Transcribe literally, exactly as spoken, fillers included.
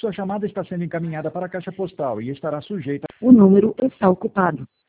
Sua chamada está sendo encaminhada para a caixa postal e estará sujeita. O número está ocupado.